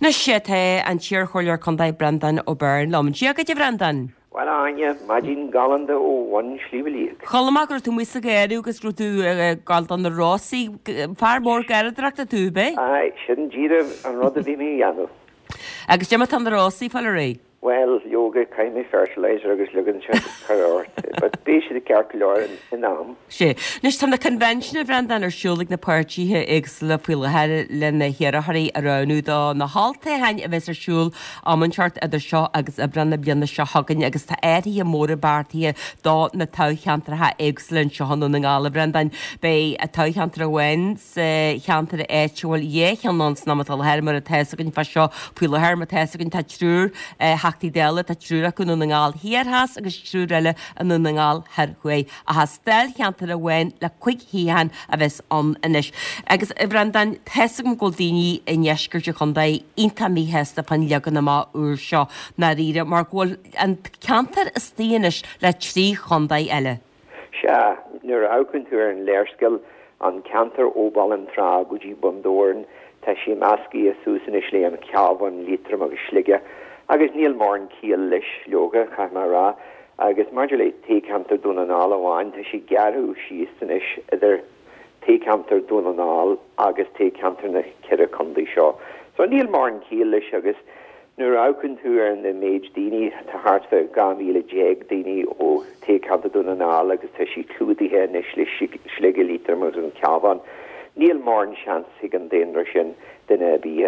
Na sé an tíor choir chundaid Brendan ó Bern lom. Dia go Brendan? Well anya, magin galanda ó one slíbelíag. Cholamach tú mí a géirú agus tú gal an na Rossí fear mór gaireachta tú be? Ai, sin díra an rud a bhí mí anú. Agus déime an na Rossí fall ré? Well, yoga kind of fertilizer agus lugan se carort, but basically the calculator in am. Sé, nes tan na convention of Brendan siúlig na partíthe ag le fuiile lena hiarthaí aráú dá na halta hain a bheits siúl ammanseart idir seo agus a brenna blianana seo hagan agus tá éirí a móra bartaí dá na tácheantartha éagslinn sehanú na gála Brendan bei a tácheantar bhain cheantar éitiúil dhéchanons namatá hermar a tesagann fa seo fuiile herma tesagann tá trúr Tí déile a trúra go na ngáil hiarthas agus trúreile an na ngáil herhué a ha stel cheantar a bhain le chuig híhan a bheits an inis. Agus i Brendan teisam go daoine in neisgurte chundaid ionta míhesta pan legan na má úr seo na ríre mar ghfuil an ceantar is tíanais le trí chundaid eile. Se, nuair ácann tú ar an léirscail an ceantar óbal an trá go dtí bundóin tá sí meascaí a súsan is lé an ceabhain lítram agus slige. Agus níl mór an cíal leis leoga chaimara agus margulé técantar dúnanáil amháin tá sí gearú síostan is idir técantar dúnanáil agus técantar na ceire chundaí seo. So níl mór an cíal leis agus nuair ácann tú ar na méid daoine tá hartfa 2010 daoine ó técantar dúnanáil agus tá sí clúdaithe na slige lítar mar an ceabhain. Níl mór an seans ag an déanra sin duna bí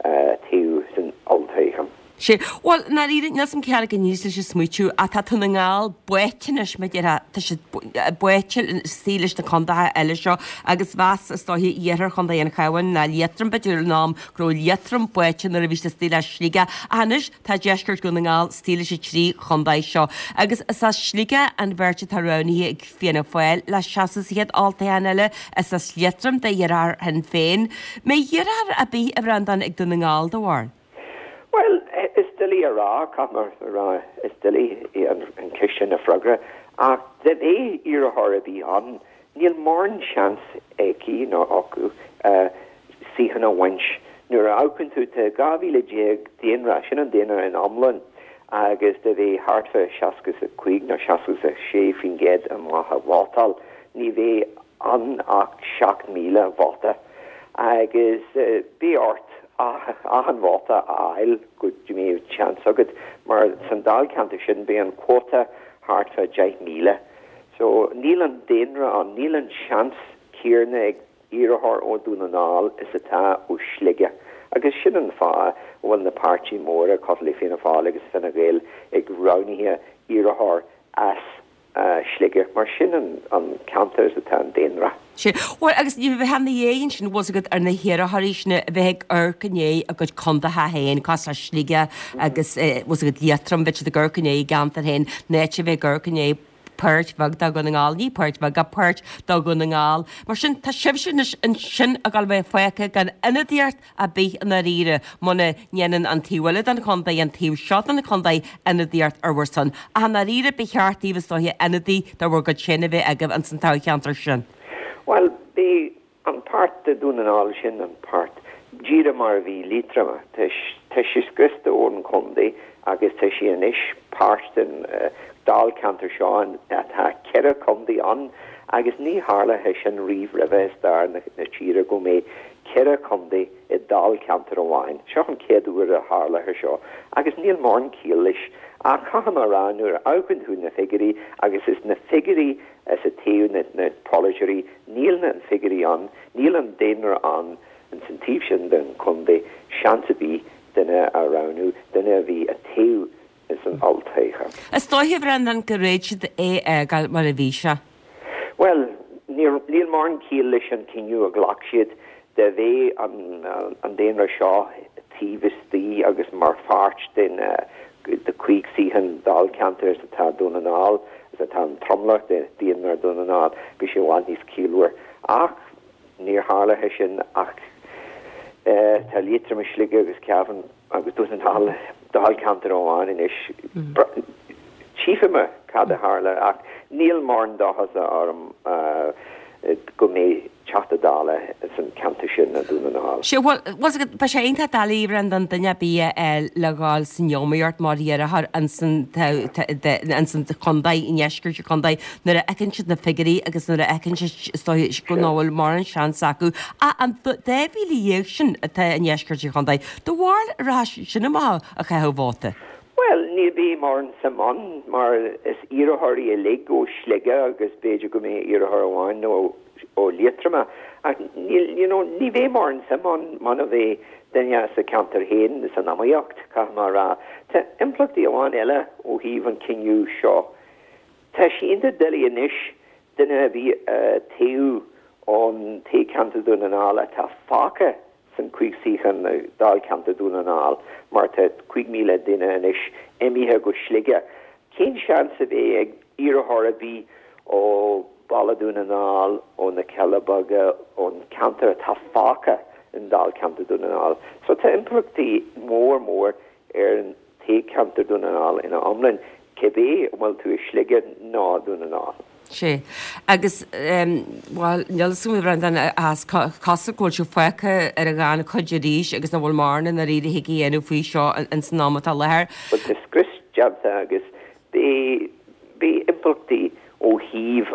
taú san altaighan. Sé, well, na ríre nesam ceara go níos leis smuitiú a tá tuna ngáil buitinis me tá sé buitil stílis na condathe eile seo agus bheas istáhí dhéar chunda dhéana chahain na létram beúil nám gro létram buitin ar a bhí stíle slíige anis tá deisgurt go na ngáil stíle sé trí chundaid seo agus is sa slíige an bhirte tarránaí ag féanana foiil le seaas iad altaíon eile is sa létram de dhéar hen féin. Mé dhéar a bí a Brendan ag duna ngáil do bhhain. Well, is dilly a rá, camar rá, is dilly an kishin a fragra. Den ira harabí an, níl morn chance eki no oku, sihan a wench, nura auken tu te gavi le jeg, dien rashin and dinner in Omlin, agus de ve hartfa shaskus a quig, no shaskus a shafing ged a maha vatal, ni ve an ak shak mila vata, agus be art, an bhata ail go mé chance agad mar sandal canta sin be an quota hartfa 10 míle. So níl an déanra an níl an chance cíarna ag iarthar ó dúnanáil is atá ó slige. Agus sin an fá bhfuil na pártí móra cosla féna fáil agus fina gael ag raunithe iarthar as slige mar sin an canta is atá an déanra. Well, agus ní bheith hena dhéon sin was agad ar na hiartharíisna bheith urcané a go condathe hain cos a slíige agus was agad létram bit de gurcané gantar hain néite bheith gurcané pert bag da go na ngáil ní pert bag a pert da go na ngáil mar sin tá sibh sin a gal bheith foiice gan inadíart a bí an na ríre muna nhéanaan an tíhile an condaid an tíh seo an na condaid inadíart ar san a na ríre bechearttíh stoithe inadí dar bhar go sinna bheith agah an san tácheantar sin. Well, be an part de dúnanáil sin an part. Gira mar bhí lítrama, te si scrista óan condé agus te si an ish part in dal cantar seán atá ceire condé an agus ní hála he sin riomh ribhes dar na tíra go mé ceire condé I dal cantar amháin. Seo an céadúir a hála he seo agus níl mór an cílis a chahamara nuair ágann tú na figurí agus is na figurí as a taú na polygery níl na figurí an níl an déanaar an san tíb sin den chundé seansabí duna a ranú duna bhí a taú is an altaigha. Is dóithh Brendan go réid gal mar a bhí se? Well, níl mór an cíal leis an cinniú a ghlach siad de bheith an déanaar seo tíbhistí agus mar fáirt den de cuig síhan dal cantar is atá dúnanáil is atá an tromlach de díanaar dúnanáil bhí sé bhain níos cíúir ach níor hála he sin ach tá lítra me slige agus ceavan agus dúsan dal cantar óháin in is tífime cad a hála ach níl mór an dáhas arm go mé chatadala san cantashin na dúna. Sure, was it ba sé einta dalí Brendan duine bí le gáil san Jomaíart mar an san chundaid inesgur se chundaid nar a ecinn siad na figurí agus nar a ecinn go náhfuil mar an sean acu an déhhílí dhéag sin atá inesgur se chundaid. Do bhil rá sinna má a chehbháta. Well, ní bí mar an samán mar is iarthirí a lig ó slige agus beidir go mé iarthir amháin ó lietrama. Ní bhé mar an samán man a bheith daine sa cantar héin is an amaíocht cha mar rá. Tá implachtaí amháin eile ó híomh an cinniú seo. Tá sinnta dulí inis duine bhí taú ón té cantar dúnaála tá fáca san cuig síchan dal cantar dúnaáil mar tá 5,000 duine inis émithe go slige. Cén sean sa bheith ag iarthir a bhí ó Balladúnaáil ó na Cellabaga ón cantar tá fáca in dal cantar dúnaáil. So tá implachtaí mór an té cantar dúnaáil ina omlin cebé bhfuil tú i slige ná dúnaáil. sé agus nealsú Brendan as casagóil se foicha ar a gána chuidiríis agus na bhfuil marna na riad hiigi enú faoi seo an san námatá lethir. But is Chris jabta agus bé implachtaí ó híomh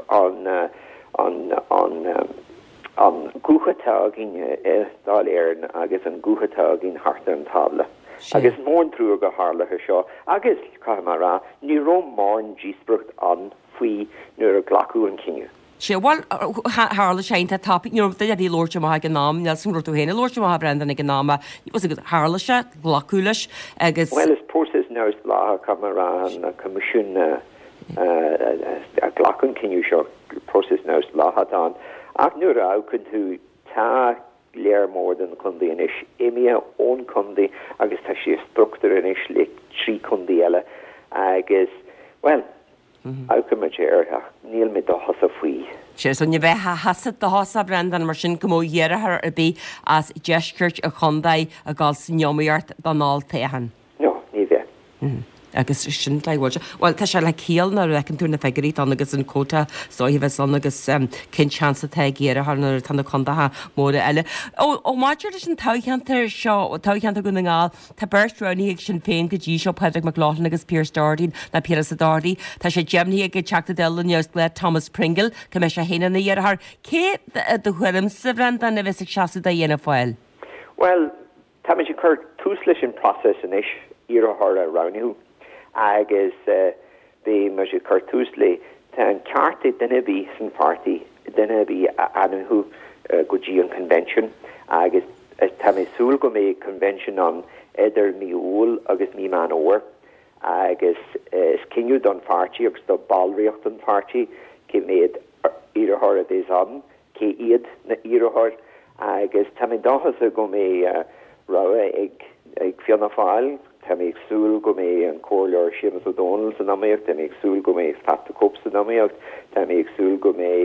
an gúchatágin dal éireann agus an gúchatágin harta an tabla. Agus mór trú go hálathe seo agus caimara ní rom marn dísbrucht an faoi nuair a glacu an cinniu. sé bhil hála sénta tapig nuirta a bhí Lord má an nám Nelson rutú héna Lord má Brendan ag náma was go hála se glacuúlas agus. Well is pósas nás lá caimara an comisiún a glacun cinniu seo pósas nás láhadán ach nuair a ácinn tú tá léir mór den chundaí inis éime ón chundaí agus tá sé structúr inis le trí chundaí eile agus well ácimid ach níl mé do hosa faoi. Sé son bheith hasad do hosa Brendan mar sin go mó dhéarthar a bí as deiscirt a chundaid a gáil san Jomaíart don náil téhan. No, ní bheith. Agus sin leháilte. Well tá se le cíal na recinn túna fegurí an agus an cóta sóhí bheith san agus cinchansa géar athnar tanna chundatha móra eile. ó máidir sin tácheantar seo tácheantar go na ngáil tá beirstráníigh sin féin go dtí seo Padraig McLaughlin agus Piers Dardy na Piers Dardy tá sé Gemní ag teachta deile neos le Thomas Pringle go me sé héna na dhéarthar. Cé do chuirm sa Brendan a bheits ag seaú a dhéana fáil? Well, tá me sé chur tús leis an process inis iarthar a raniú. agus bé me se cartúsle tá an carta duine bí san party duine bí anhu godí an convention agus tá mé súl go mé convention an idir míúl agus mí man óir agus is cinú don party agus do balriocht an party cé méid iarthar a dés an cé iad na iarthar agus tá mé dáchas a go mé ra ag fianna fáil. Tá mé agsúil go mé an cóir Seamus O'Donnell san amíocht, tá mé agsúil go mé Pat Cope san amíocht, tá mé agsúil go mé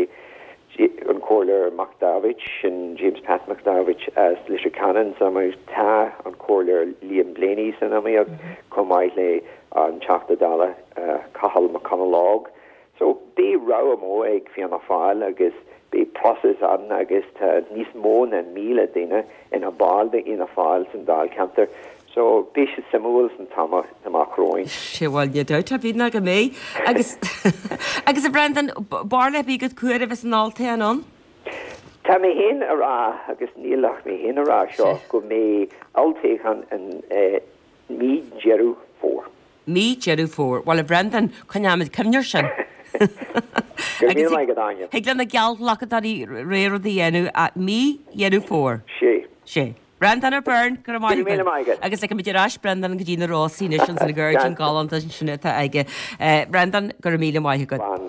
an cóir McDavid sin James Pat McDavid as leis canan sa tá an cóir Liam Blaney san amíocht com maiid le an teachta dala Cahal McConnellág. So bé ra mó ag fianna fáil agus bé process an agus tá níos mó na 1,000 duine ina balde ina fáil san dal cantar. So bé se simúil an tamachróin. Sé bhil deit a bhína go mé agus agus a Brendan barla bí go cuair a bheits an álta an? Tá mé hen ará agus nílach mé hen ará seo go mé altéchan an mí jeú 4. Mí jeú 4. Well a Brendan chuneamid cymneir sin. Heag lena geall lachadarí réir a dhéanú a mí jeú 4. sé. Brendan ar burn go agus le idirrás Brendan go dtína Rossí sin na Gurgin gáanta sinna aige. Brendan gur 1,000 maithe go.